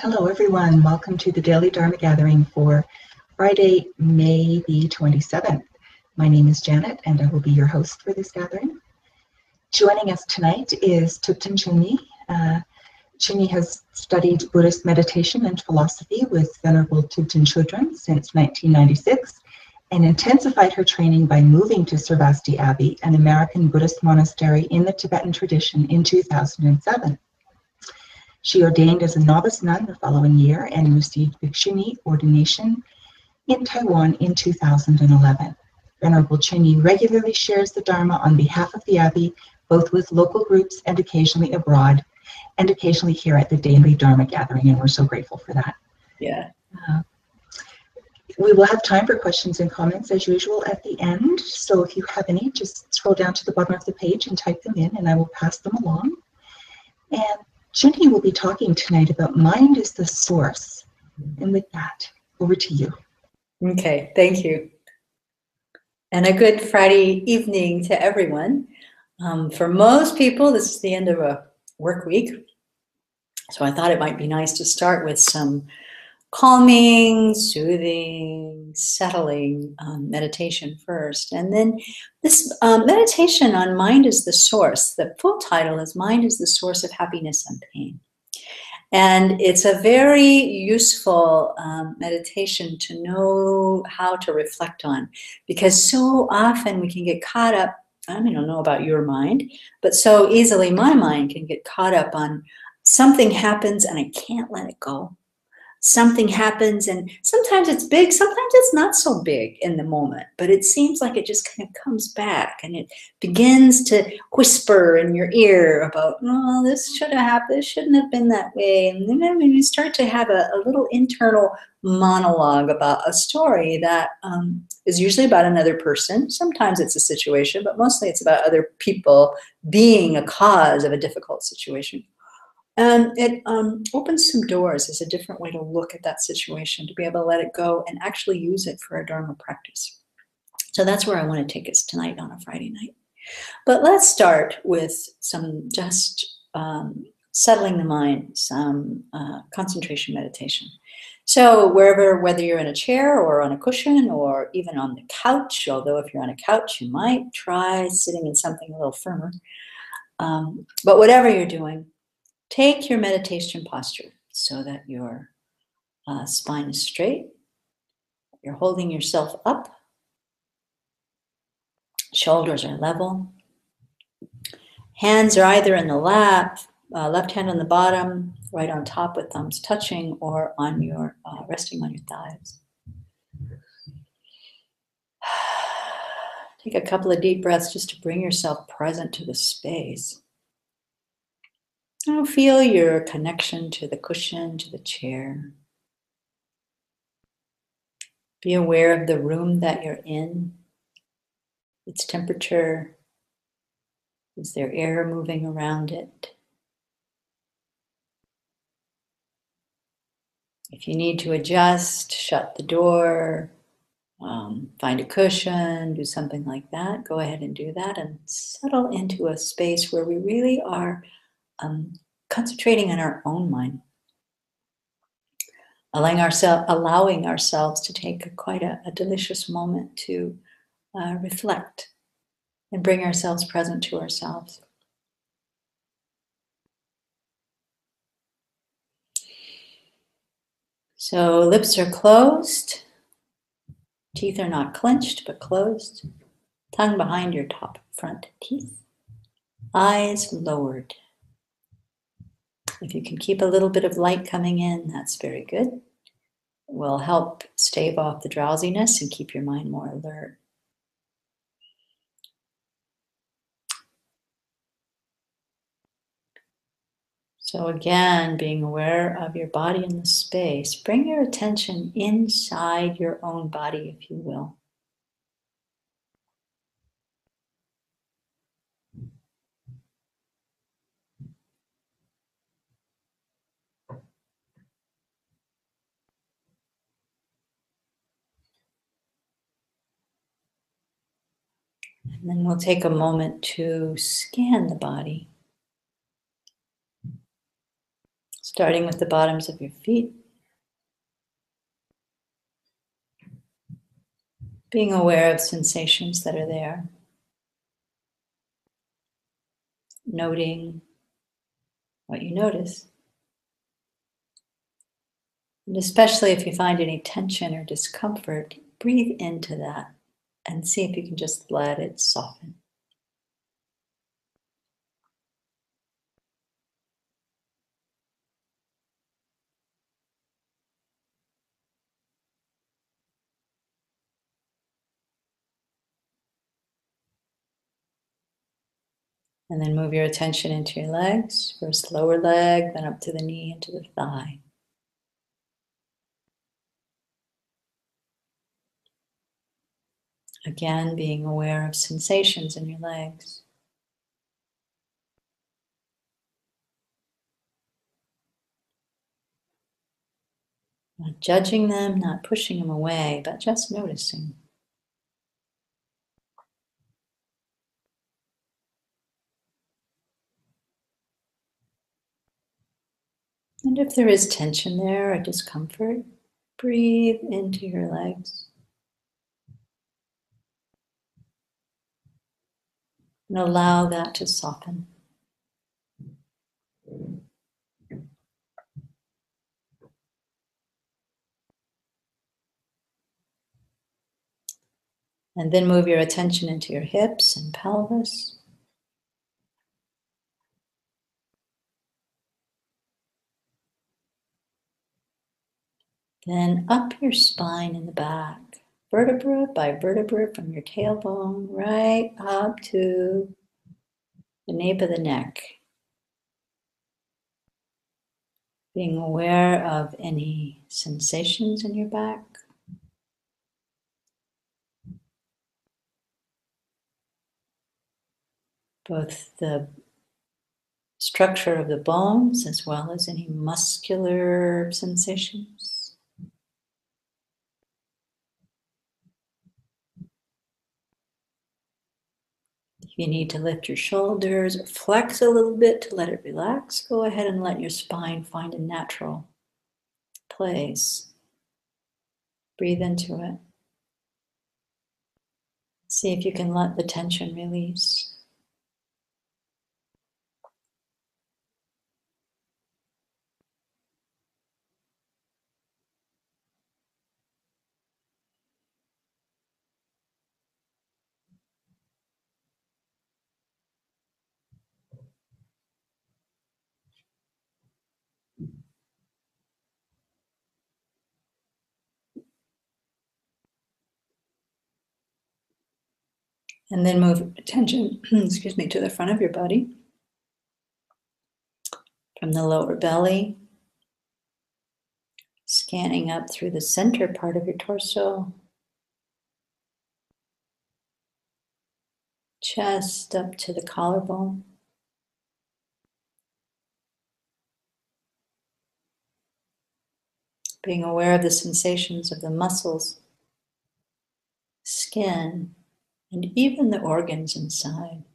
Hello everyone, welcome to the Daily Dharma Gathering for Friday, May the 27th. My name is Janet and I will be your host for this gathering. Joining us tonight is Thupten Chunmi. Chunmi has studied Buddhist meditation and philosophy with Venerable Thupten Chodron since 1996 and intensified her training by moving to Sarvasti Abbey, an American Buddhist monastery in the Tibetan tradition, in 2007. She ordained as a novice nun the following year and received Bhikshuni ordination in Taiwan in 2011. Venerable Chunmi regularly shares the Dharma on behalf of the Abbey, both with local groups and occasionally abroad, and occasionally here at the Daily Dharma Gathering, and we're so grateful for that. Yeah. We will have time for questions and comments as usual at the end, so if you have any, just scroll down to the bottom of the page and type them in, and I will pass them along. And Chunmi will be talking tonight about mind is the source. And with that, over to you. Okay, thank you. And a good Friday evening to everyone. For most people, this is the end of a work week. So I thought it might be nice to start with some calming, soothing, settling meditation first. And then this meditation on mind is the source. The full title is Mind is the Source of Happiness and Pain. And it's a very useful meditation to know how to reflect on, because so often we can get caught up, I don't know about your mind, but so easily my mind can get caught up on something happens and I can't let it go. Something happens and sometimes it's big, sometimes it's not so big in the moment, but it seems like it just kind of comes back and it begins to whisper in your ear about, oh, this should have happened, this shouldn't have been that way. And then you start to have a little internal monologue about a story that is usually about another person. Sometimes it's a situation, but mostly it's about other people being a cause of a difficult situation. And it opens some doors as a different way to look at that situation, to be able to let it go and actually use it for a Dharma practice. So that's where I want to take us tonight on a Friday night. But let's start with some just settling the mind, some concentration meditation. So whether you're in a chair or on a cushion or even on the couch, although if you're on a couch, you might try sitting in something a little firmer. But whatever you're doing, take your meditation posture so that your spine is straight. You're holding yourself up. Shoulders are level. Hands are either in the lap, left hand on the bottom, right on top with thumbs touching, or on your resting on your thighs. Take a couple of deep breaths just to bring yourself present to the space. Now feel your connection to the cushion, to the chair. Be aware of the room that you're in, its temperature. Is there air moving around it? If you need to adjust, shut the door, find a cushion, do something like that, go ahead and do that and settle into a space where we really are concentrating on our own mind. Allowing ourselves to take quite a delicious moment to reflect and bring ourselves present to ourselves. So lips are closed, teeth are not clenched but closed, tongue behind your top front teeth, eyes lowered. If you can keep a little bit of light coming in, that's very good. It will help stave off the drowsiness and keep your mind more alert. So again, being aware of your body in the space, bring your attention inside your own body, if you will. And then we'll take a moment to scan the body. Starting with the bottoms of your feet. Being aware of sensations that are there. Noting what you notice. And especially if you find any tension or discomfort, breathe into that and see if you can just let it soften. And then move your attention into your legs. First lower leg, then up to the knee, into the thigh. Again, being aware of sensations in your legs. Not judging them, not pushing them away, but just noticing. And if there is tension there or discomfort, breathe into your legs. And allow that to soften. And then move your attention into your hips and pelvis. Then up your spine in the back, vertebra by vertebra from your tailbone right up to the nape of the neck. Being aware of any sensations in your back. Both the structure of the bones as well as any muscular sensations. If you need to lift your shoulders or flex a little bit to let it relax, go ahead and let your spine find a natural place. Breathe into it. See if you can let the tension release. And then move attention, excuse me, to the front of your body. From the lower belly, scanning up through the center part of your torso, chest up to the collarbone. Being aware of the sensations of the muscles, skin, and even the organs inside.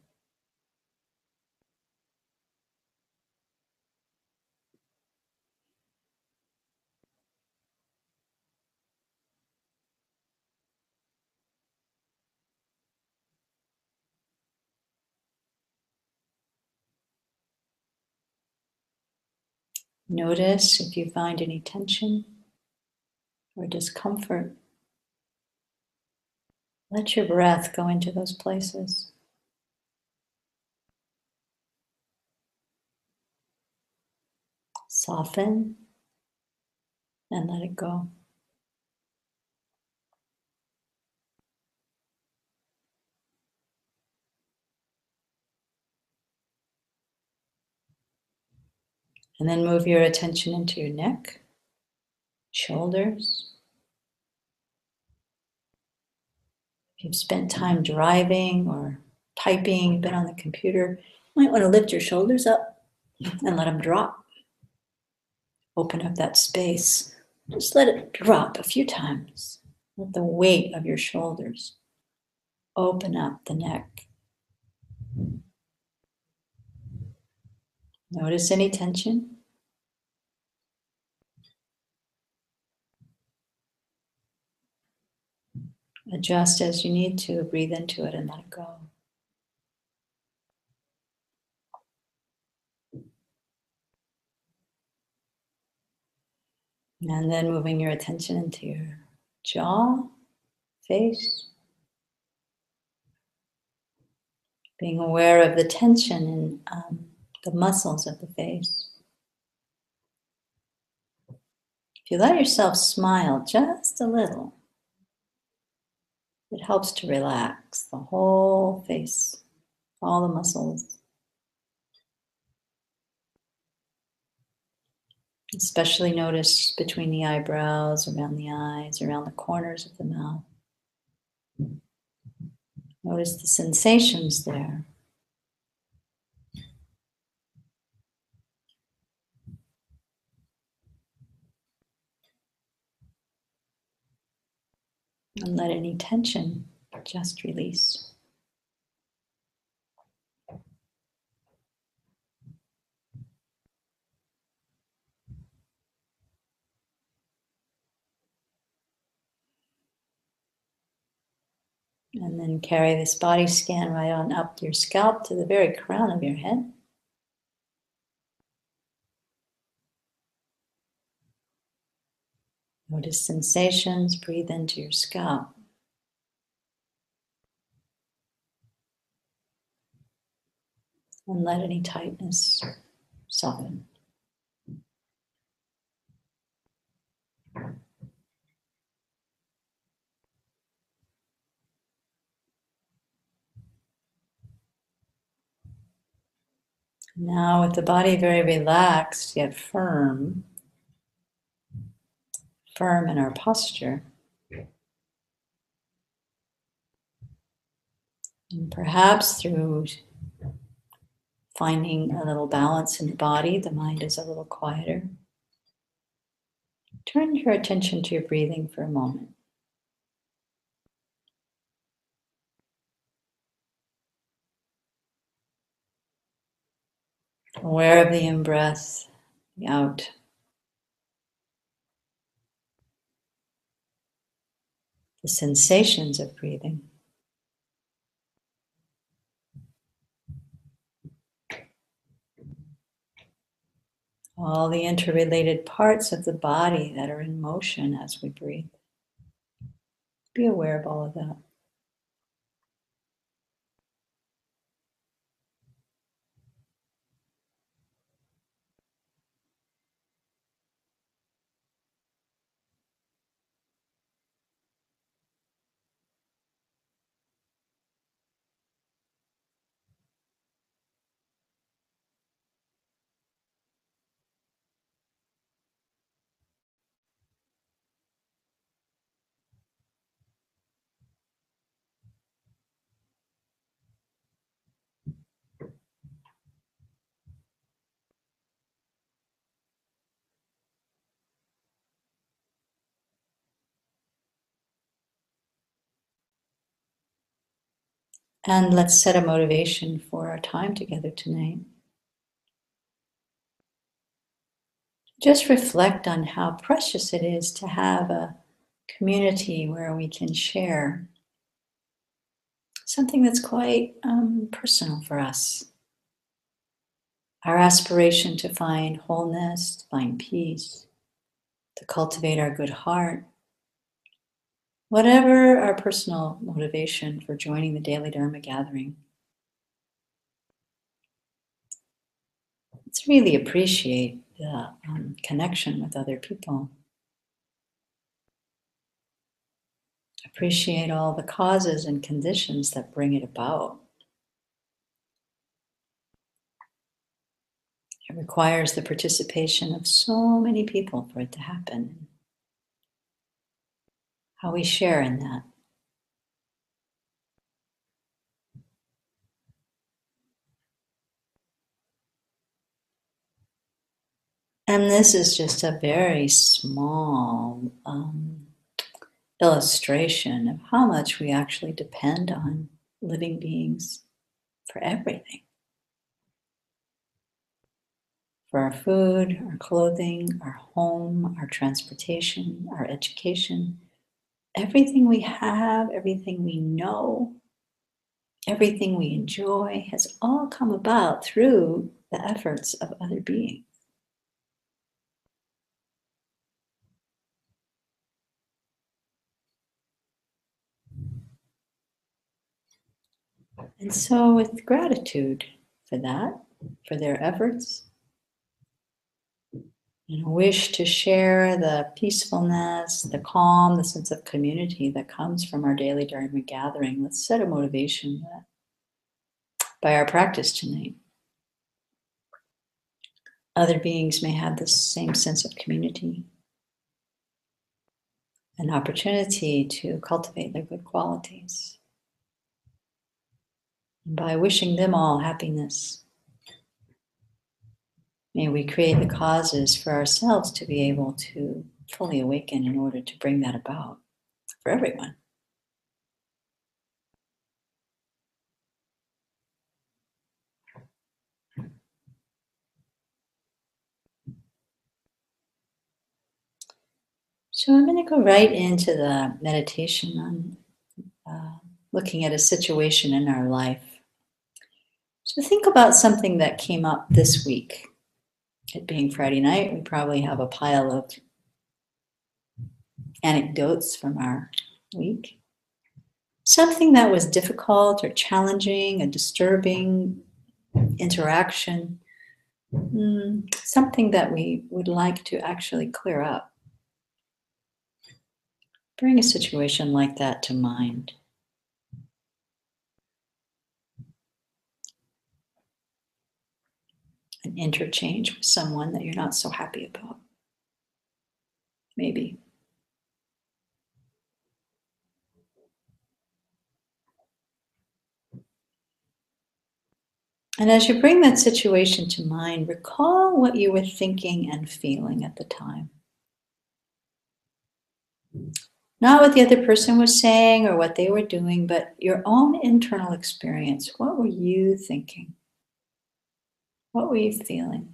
Notice if you find any tension or discomfort. Let your breath go into those places. Soften and let it go. And then move your attention into your neck, shoulders. If you've spent time driving or typing, been on the computer, you might want to lift your shoulders up and let them drop. Open up that space. Just let it drop a few times. Let the weight of your shoulders open up the neck. Notice any tension. Adjust as you need to, breathe into it and let it go. And then moving your attention into your jaw, face, being aware of the tension in the muscles of the face. If you let yourself smile just a little, it helps to relax the whole face, all the muscles. Especially notice between the eyebrows, around the eyes, around the corners of the mouth. Notice the sensations there. And let any tension just release. And then carry this body scan right on up your scalp to the very crown of your head. Notice sensations, breathe into your scalp. And let any tightness soften. Now with the body very relaxed yet firm in our posture, and perhaps through finding a little balance in the body, the mind is a little quieter. Turn your attention to your breathing for a moment. Aware of the in-breath, the out. The sensations of breathing. All the interrelated parts of the body that are in motion as we breathe. Be aware of all of that. And let's set a motivation for our time together tonight. Just reflect on how precious it is to have a community where we can share something that's quite personal for us. Our aspiration to find wholeness, to find peace, to cultivate our good heart. Whatever our personal motivation for joining the Daily Dharma Gathering, let's really appreciate the connection with other people. Appreciate all the causes and conditions that bring it about. It requires the participation of so many people for it to happen. How we share in that. And this is just a very small illustration of how much we actually depend on living beings for everything. For our food, our clothing, our home, our transportation, our education, everything we have, everything we know, everything we enjoy has all come about through the efforts of other beings. And so, with gratitude for that, for their efforts, and a wish to share the peacefulness, the calm, the sense of community that comes from our daily Dharma gathering, let's set a motivation that by our practice tonight, other beings may have the same sense of community, an opportunity to cultivate their good qualities. And by wishing them all happiness, may we create the causes for ourselves to be able to fully awaken in order to bring that about for everyone. So I'm going to go right into the meditation on looking at a situation in our life. So think about something that came up this week. It being Friday night, we probably have a pile of anecdotes from our week. Something that was difficult or challenging, a disturbing interaction, something that we would like to actually clear up. Bring a situation like that to mind. An interchange with someone that you're not so happy about. Maybe. And as you bring that situation to mind, recall what you were thinking and feeling at the time. Not what the other person was saying or what they were doing, but your own internal experience. What were you thinking? What were you feeling?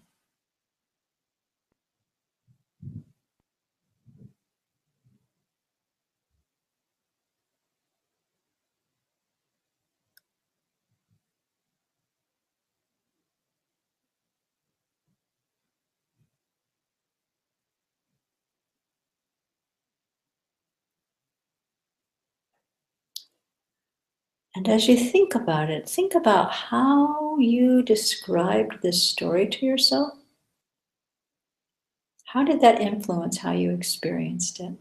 And as you think about it, think about how you described this story to yourself. How did that influence how you experienced it?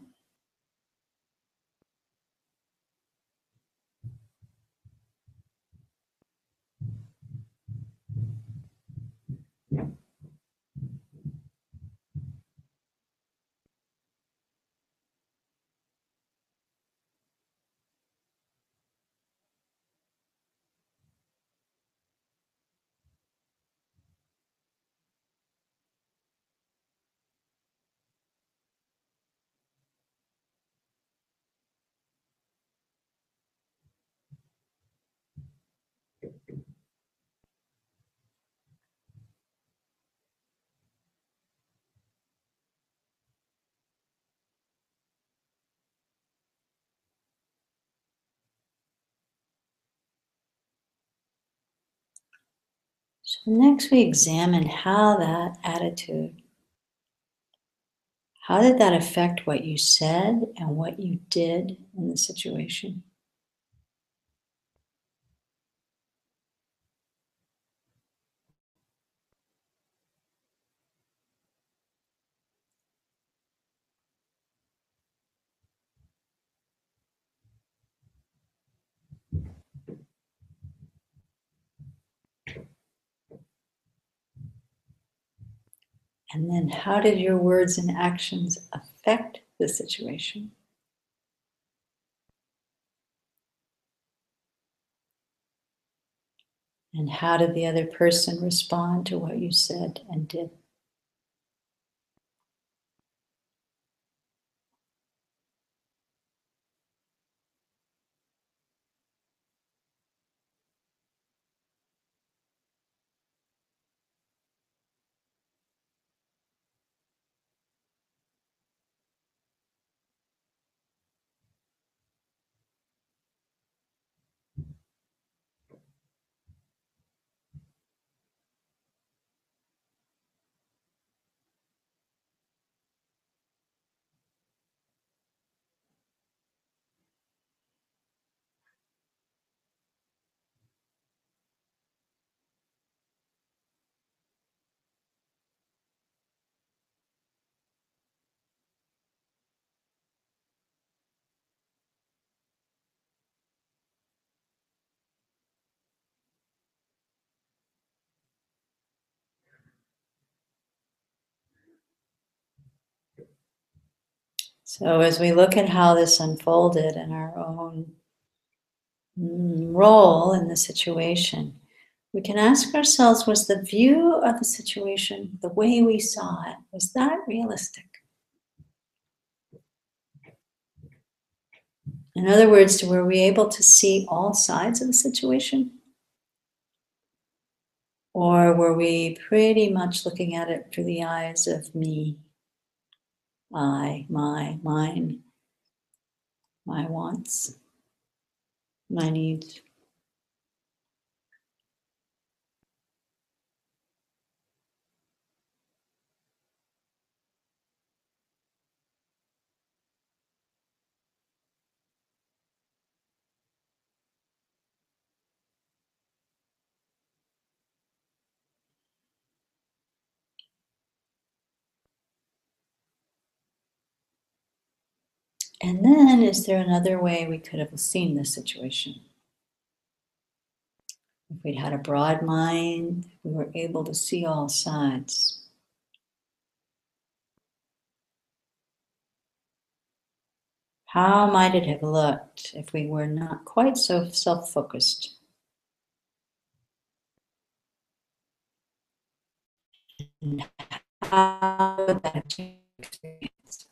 So next we examine how that attitude, how did that affect what you said and what you did in the situation? And then how did your words and actions affect the situation? And how did the other person respond to what you said and did? So as we look at how this unfolded and our own role in the situation, we can ask ourselves, was the view of the situation, the way we saw it, was that realistic? In other words, were we able to see all sides of the situation? Or were we pretty much looking at it through the eyes of me, I, my, mine, my wants, my needs? And then, is there another way we could have seen this situation? If we'd had a broad mind, we were able to see all sides. How might it have looked if we were not quite so self-focused? And how would that change experience?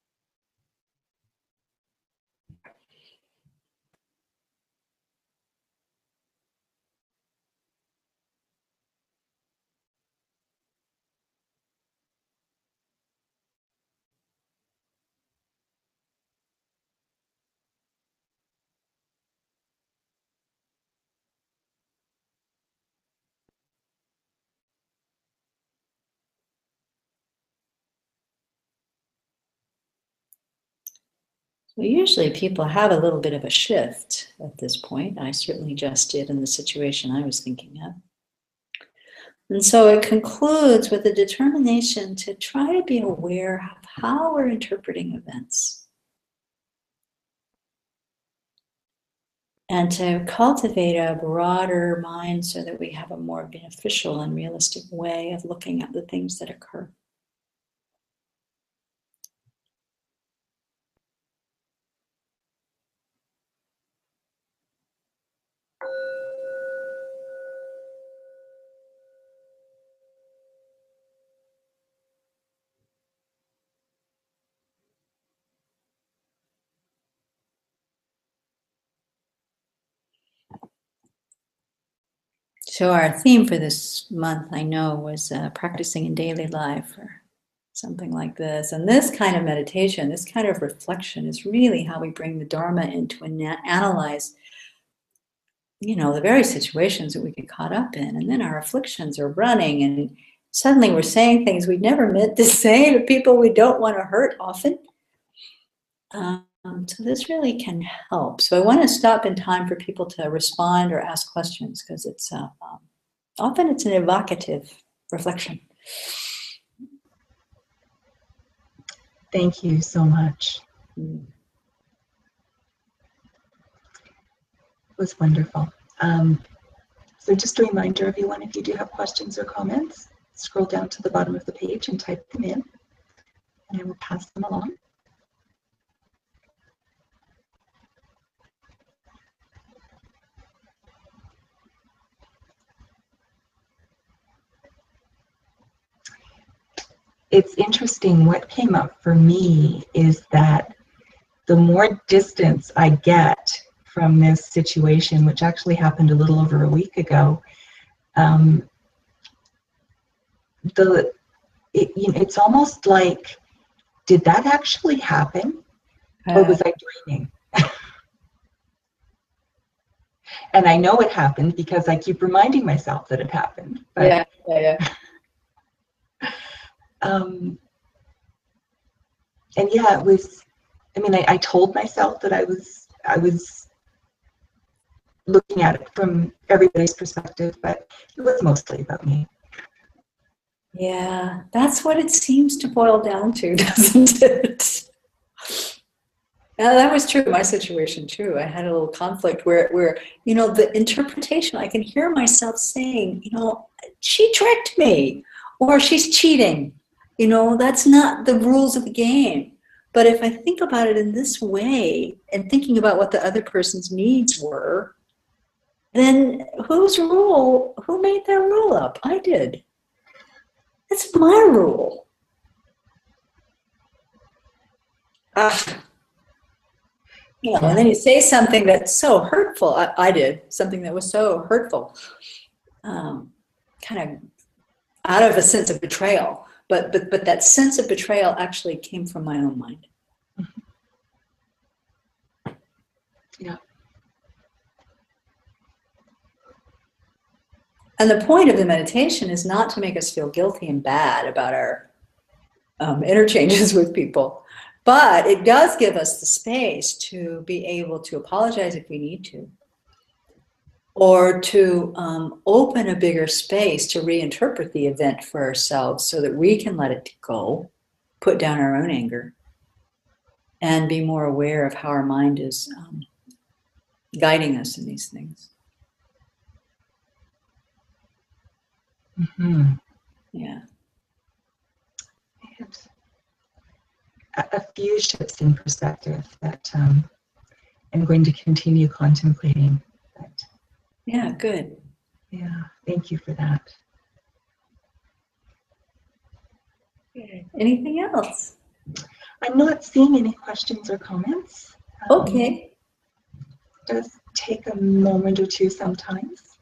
Well, usually people have a little bit of a shift at this point. I certainly just did in the situation I was thinking of. And so it concludes with a determination to try to be aware of how we're interpreting events and to cultivate a broader mind so that we have a more beneficial and realistic way of looking at the things that occur. So our theme for this month, I know, was practicing in daily life or something like this. And this kind of meditation, this kind of reflection is really how we bring the Dharma into and analyze, the very situations that we get caught up in. And then our afflictions are running and suddenly we're saying things we never meant to say to people we don't want to hurt often. So this really can help. So I want to stop in time for people to respond or ask questions because it's often it's an evocative reflection. Thank you so much. It was wonderful. So just a reminder, everyone, if you do have questions or comments, scroll down to the bottom of the page and type them in, and I will pass them along. It's interesting, what came up for me is that the more distance I get from this situation, which actually happened a little over a week ago, it's almost like, did that actually happen? Or was I dreaming? And I know it happened because I keep reminding myself that it happened. But, yeah. And yeah, it was, I told myself that I was looking at it from everybody's perspective, but it was mostly about me. Yeah, that's what it seems to boil down to, doesn't it? Yeah, that was true in my situation too. I had a little conflict where the interpretation, I can hear myself saying, she tricked me, or she's cheating. That's not the rules of the game. But if I think about it in this way and thinking about what the other person's needs were, then who made that rule up? I did. That's my rule. And then you say something that's so hurtful. I did something that was so hurtful, kind of out of a sense of betrayal. But that sense of betrayal actually came from my own mind. Yeah. And the point of the meditation is not to make us feel guilty and bad about our interchanges with people, but it does give us the space to be able to apologize if we need to, or to open a bigger space to reinterpret the event for ourselves so that we can let it go, put down our own anger, and be more aware of how our mind is guiding us in these things. Mm-hmm. Yeah. And a few shifts in perspective that I'm going to continue contemplating. But, Yeah, good. yeah, thank you for that. Anything else? I'm not seeing any questions or comments. Okay. It does take a moment or two sometimes.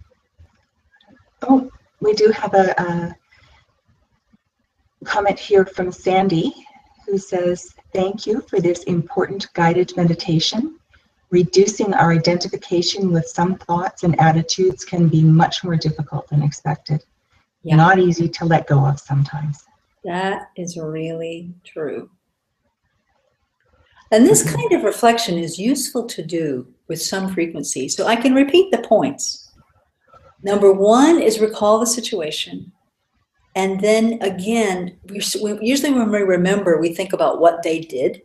Oh, we do have a comment here from Sandy, who says, thank you for this important guided meditation. Reducing our identification with some thoughts and attitudes can be much more difficult than expected. Yeah. Not easy to let go of sometimes. That is really true. And this kind of reflection is useful to do with some frequency. So I can repeat the points. Number one is recall the situation. And then again, usually when we remember, we think about what they did.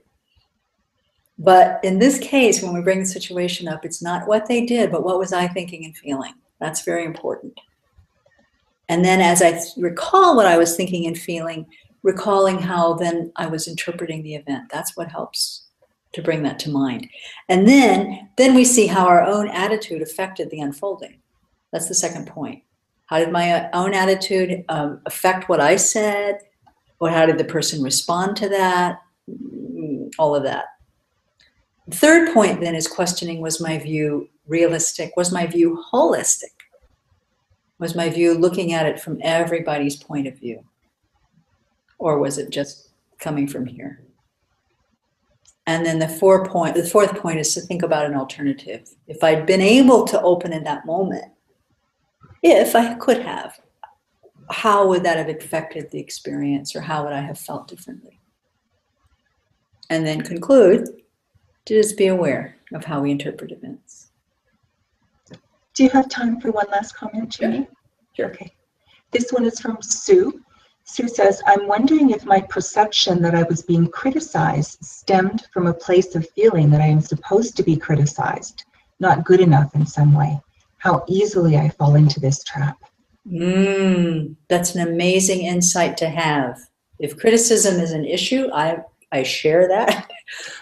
But in this case, when we bring the situation up, it's not what they did, but what was I thinking and feeling? That's very important. And then as I recall what I was thinking and feeling, recalling how then I was interpreting the event. That's what helps to bring that to mind. And then we see how our own attitude affected the unfolding. That's the second point. How did my own attitude affect what I said? Or how did the person respond to that? All of that. The third point then is questioning, was my view realistic? Was my view holistic? Was my view looking at it from everybody's point of view? Or was it just coming from here? And then the fourth point is to think about an alternative. If I'd been able to open in that moment, if I could have, how would that have affected the experience, or how would I have felt differently? And then conclude to just be aware of how we interpret events. Do you have time for one last comment, Jenny? Sure. Okay. This one is from Sue. Sue says, I'm wondering if my perception that I was being criticized stemmed from a place of feeling that I am supposed to be criticized, not good enough in some way. How easily I fall into this trap. That's an amazing insight to have. If criticism is an issue, I share that.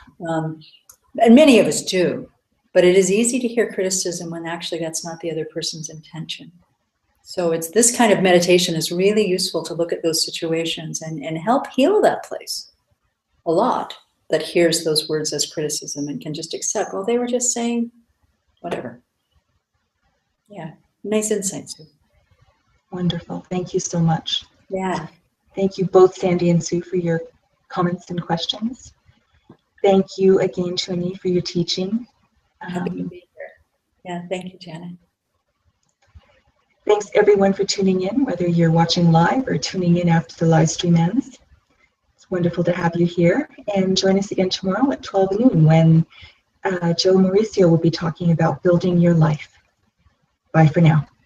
And many of us do. But it is easy to hear criticism when actually that's not the other person's intention. So it's this kind of meditation is really useful to look at those situations and help heal that place a lot that hears those words as criticism and can just accept, well, they were just saying whatever. Yeah, nice insight, Sue. Wonderful. Thank you so much. Yeah. Thank you both, Sandy and Sue, for your comments and questions. Thank you again, Chuni, for your teaching. Happy to be here. Yeah, thank you, Janet. Thanks everyone for tuning in, whether you're watching live or tuning in after the live stream ends. It's wonderful to have you here, and join us again tomorrow at 12 noon when Joe Mauricio will be talking about building your life. Bye for now.